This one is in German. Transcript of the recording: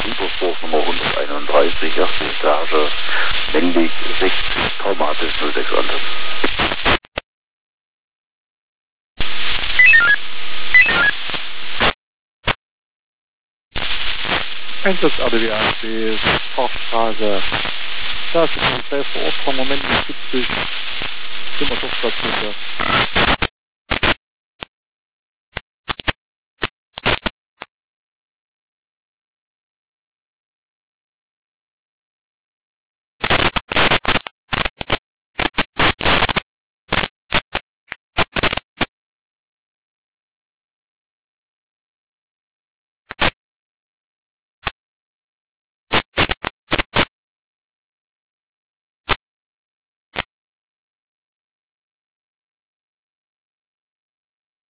Überwurf Nummer 131, erste Etage, männlich 60, traumatisch 06 Anton. Einsatz ADW1B, Fachfrage. Da ist die Polizei vor Ort, vom Moment nicht 70, sind wir doch platziert.